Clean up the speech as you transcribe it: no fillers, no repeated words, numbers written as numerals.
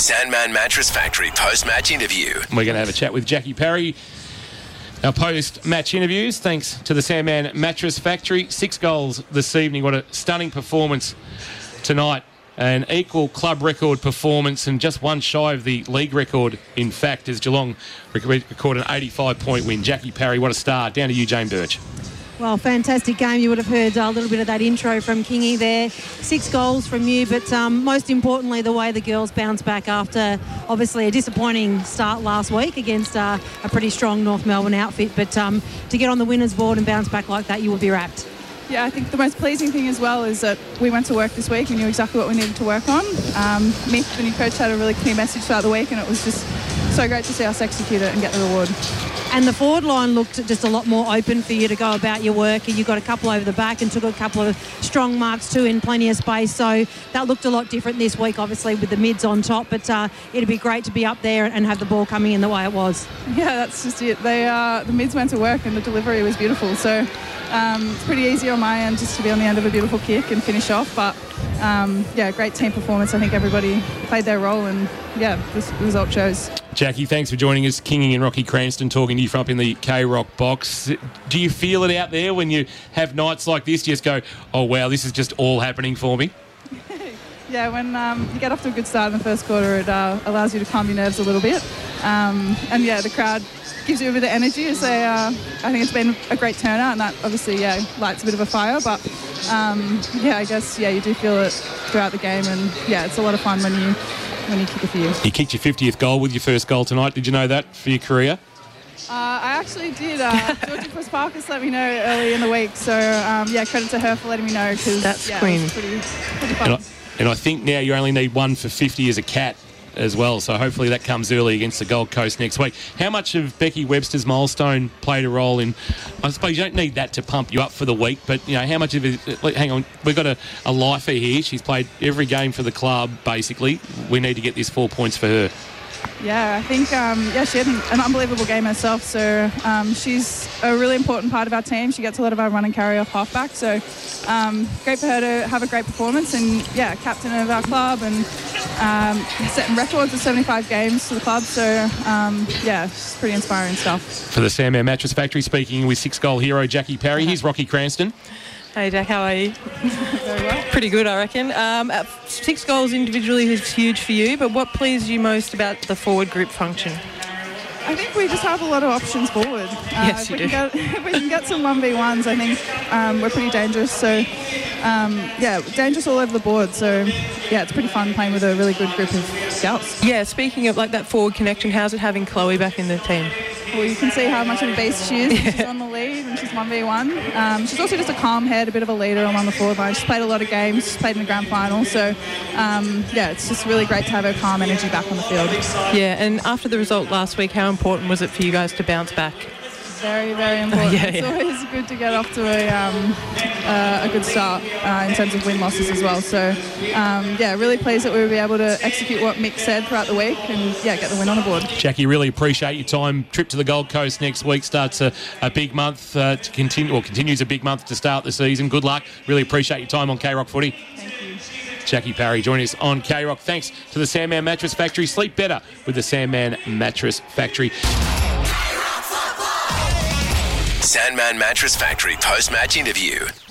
Sandman Mattress Factory post-match interview. We're going to have a chat with Jackie Parry. Our post-match interviews, thanks to the Sandman Mattress Factory. 6 goals this evening. What a stunning performance tonight. An equal club record performance and just one shy of the league record, in fact, as Geelong recorded an 85-point win. Jackie Parry, what a start. Down to you, Jane Birch. Well, fantastic game. You would have heard a little bit of that intro from Kingy there. 6 goals from you, but most importantly, the way the girls bounced back after obviously a disappointing start last week against a pretty strong North Melbourne outfit. But to get on the winners board and bounce back like that, you would be rapt. Yeah, I think the most pleasing thing as well is that we went to work this week. We knew exactly what we needed to work on. Mick, the new coach, had a really clear message throughout the week, and it was just so great to see us execute it and get the reward. And the forward line looked just a lot more open for you to go about your work. You got a couple over the back and took a couple of strong marks too in plenty of space. So that looked a lot different this week, obviously, with the mids on top. But it'd be great to be up there and have the ball coming in the way it was. Yeah, that's just it. The mids went to work and the delivery was beautiful. So it's pretty easy on my end just to be on the end of a beautiful kick and finish off. But great team performance. I think everybody played their role, and this result shows. Jackie, thanks for joining us. Kingy and Rocky Cranston talking to you from up in the K-Rock box. Do you feel it out there when you have nights like this? You just go, oh, wow, this is just all happening for me? Yeah, when you get off to a good start in the first quarter, it allows you to calm your nerves a little bit. The crowd gives you a bit of energy. I think it's been a great turnout, and that obviously, lights a bit of a fire. But, I guess, you do feel it throughout the game. And, it's a lot of fun when you kick a few. You kicked your 50th goal with your first goal tonight. Did you know that for your career? I actually did. Georgie Parkers let me know early in the week. So, credit to her for letting me know. That's Queen. It was pretty fun. And I think now you only need 1 for 50 as a cat as well, so hopefully that comes early against the Gold Coast next week. How much of Becky Webster's milestone played a role in, I suppose you don't need that to pump you up for the week, but how much of it, hang on, we've got a lifer here. She's played every game for the club, basically. We need to get this 4 points for her. Yeah, I think, she had an unbelievable game herself. So she's a really important part of our team. She gets a lot of our run and carry off halfback. So great for her to have a great performance and, captain of our club and setting records of 75 games for the club. So, it's pretty inspiring stuff. For the Sandman Mattress Factory, speaking with 6-goal hero Jackie Parry, here's Rocky Cranston. Hey, Jack, how are you? Very well. Pretty good, I reckon. 6 goals individually is huge for you, but what pleased you most about the forward group function? I think we just have a lot of options forward. Yes, you do. If we can get some 1v1s, I think we're pretty dangerous. So, dangerous all over the board. So, it's pretty fun playing with a really good group of scouts. Yeah, speaking of that forward connection, how's it having Chloe back in the team? Well, you can see how much of a beast she is. She's on the lead and she's 1v1. She's also just a calm head, a bit of a leader along the forward line. She's played a lot of games. She's played in the grand final. So, it's just really great to have her calm energy back on the field. Yeah, and after the result last week, how important was it for you guys to bounce back? Very, very important. It's always good to get off to a good start in terms of win-losses as well. So, really pleased that we will be able to execute what Mick said throughout the week and, get the win on the board. Jackie, really appreciate your time. Trip to the Gold Coast next week starts a big month to continue, or continues a big month to start the season. Good luck. Really appreciate your time on K-Rock Footy. Thank you. Jackie Parry joining us on K-Rock. Thanks to the Sandman Mattress Factory. Sleep better with the Sandman Mattress Factory. Sandman Mattress Factory post-match interview.